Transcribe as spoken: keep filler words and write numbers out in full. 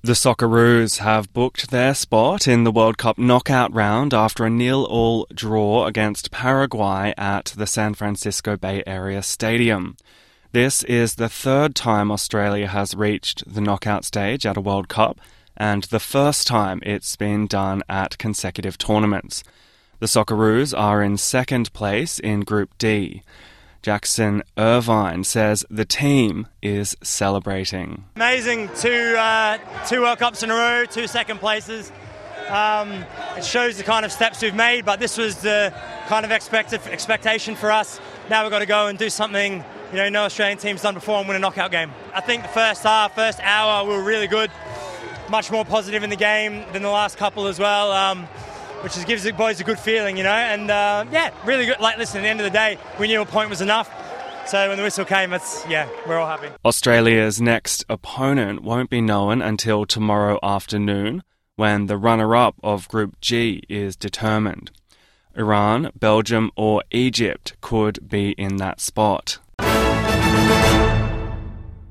The Socceroos have booked their spot in the World Cup knockout round after a nil-all draw against Paraguay at the San Francisco Bay Area Stadium. This is the third time Australia has reached the knockout stage at a World Cup, and the first time it's been done at consecutive tournaments. The Socceroos are in second place in Group D. Jackson Irvine says the team is celebrating. Amazing, two uh, two World Cups in a row, two second places. Um, it shows the kind of steps we've made, but this was the kind of expected expectation for us. Now we've got to go and do something you know no Australian team's done before and win a knockout game. I think the first half, first hour, we were really good, much more positive in the game than the last couple as well. Um, which is, gives the boys a good feeling, you know, and uh, yeah, really good. Like, listen, at the end of the day, we knew a point was enough, so when the whistle came, it's, yeah, we're all happy. Australia's next opponent won't be known until tomorrow afternoon, when the runner-up of Group G is determined. Iran, Belgium or Egypt could be in that spot.